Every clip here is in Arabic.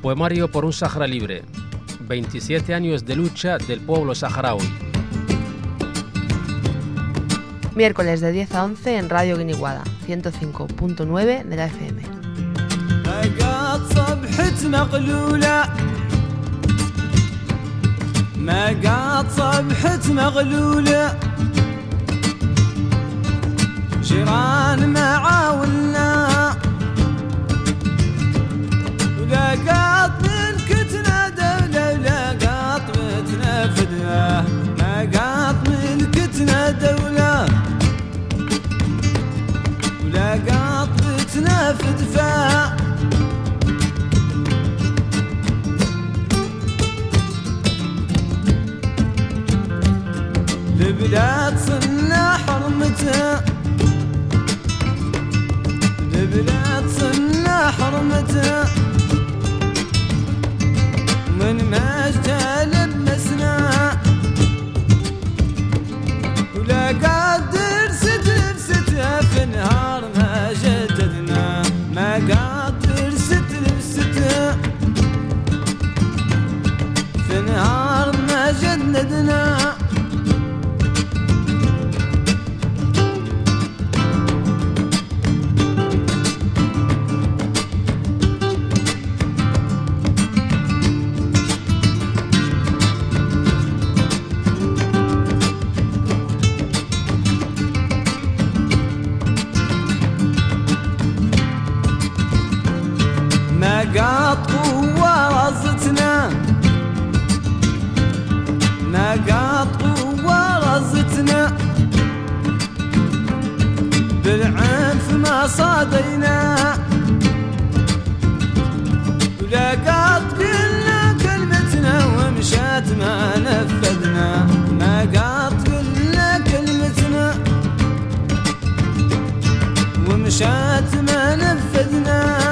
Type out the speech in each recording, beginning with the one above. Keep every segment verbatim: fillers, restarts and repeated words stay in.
Poemario por un Sahara libre. veintisiete años de lucha del pueblo saharaui. Miércoles de diez a once en Radio Guiniguada, ciento cinco punto nueve de la F M. جيران معاولنا ولا قاط ملكتنا دولة ولا قاط متنا فدنا ما قاط ملكتنا دولة ولا قاط متنا فدفا البلاد صلنا حرمتها البلاد صلنا حرمتها من مجدها لبسنا ولا قادر ست لبستها في نهار ما جددنا ما قادر ست لبستها في نهار ما جددنا نقاط قوة رزتنا نقاط قوة رزتنا بالعنف ما صادينا ولا قاط قلنا كلمتنا ومشات ما نفذنا ما قاط قلنا كلمتنا ومشات ما نفذنا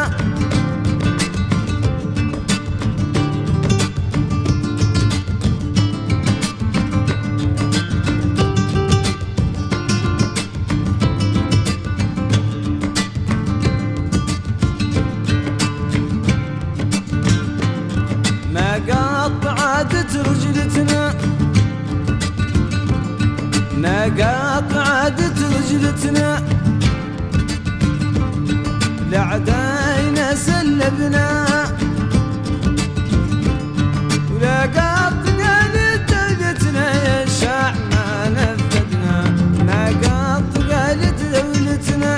رجلتنا نقاط عادت رجلتنا لعداينا سلبنا ولا قاط قالت دولتنا يا شاع ما نفذنا ما قاط قالت دولتنا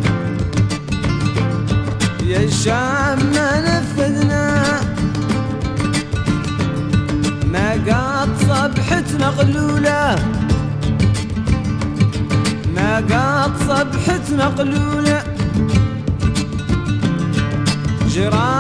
يا شاع ما نفذنا نقاط صبحت مغلولة نقاط صبحت مغلولة جيران